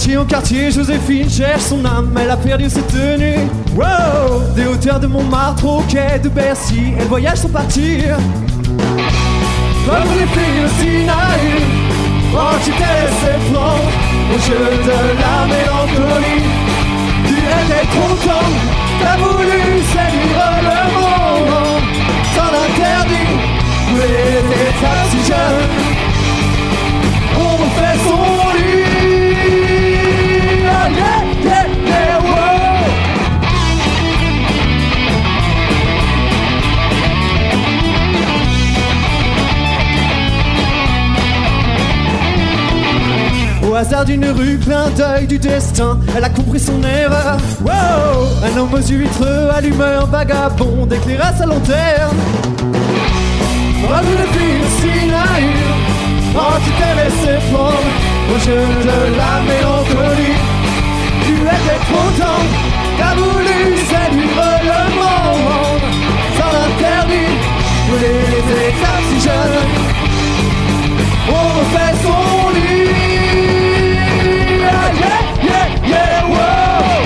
quartier en quartier, Joséphine cherche son âme, elle a perdu ses tenues. Wow, des hauteurs de Montmartre au quai de Bercy, elle voyage sans partir. Comme les filles au Sinaï, oh tu t'es laissé prendre au jeu de la mélancolie. Tu étais trop tendre, t'as voulu séduire le monde sans interdit. Tous les étapes si jeunes, on refait son lit. Oh yeah, yeah, yeah, wow. Au hasard d'une rue, clin d'œil du destin, elle a compris son erreur. Wow, un homme aux yeux vitreux, à l'humeur vagabonde, éclaira sa lanterne. Comme une fille si naïve, oh tu t'es laissé prendre au jeu de la mélancolie. Tu étais trop tendre, t'as voulu séduire le monde sans l'interdit. Tous les étapes si jeunes, on refait son lit. Yeah, yeah, yeah, wow.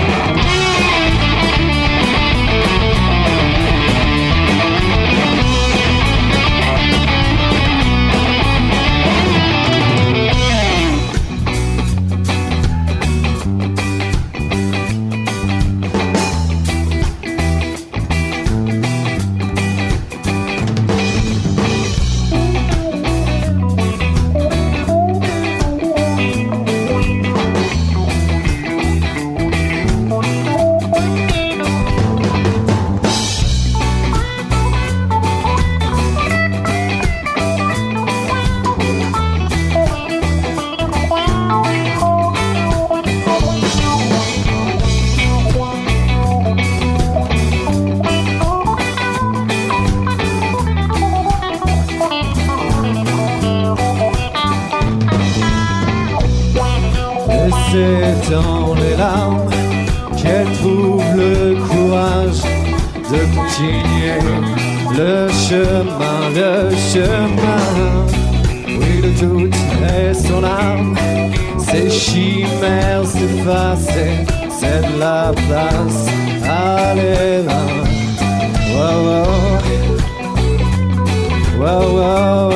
C'est dans les larmes qu'elle trouve le courage de continuer le chemin, le chemin. Oui, le doute est son âme, ses chimères s'effacent, c'est de la place à l'erreur. Wow, wow, wow, wow.